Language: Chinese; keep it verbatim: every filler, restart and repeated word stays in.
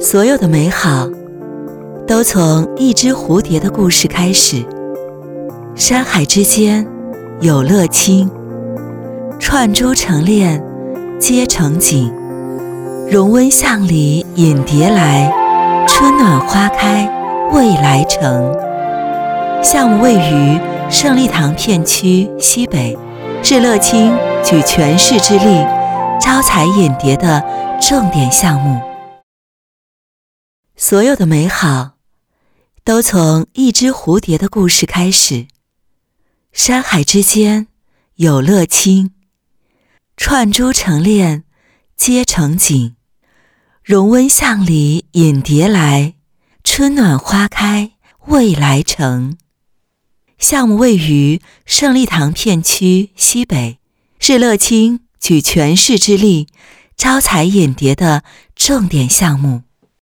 所有的美好都从一只蝴蝶的故事开始。山海之间有乐清，串珠成链接成锦，容温向里引蝶来，春暖花开未来城。项目位于胜利堂片区西北，是乐清举全市之力招财引蝶的重点项目。所有的美好都从一只蝴蝶的故事开始。山海之间有乐清，串珠成链接成锦，容温向里引蝶来，春暖花开未来城。项目位于胜利堂片区西北，是乐清举全市之力招财引蝶的重点项目。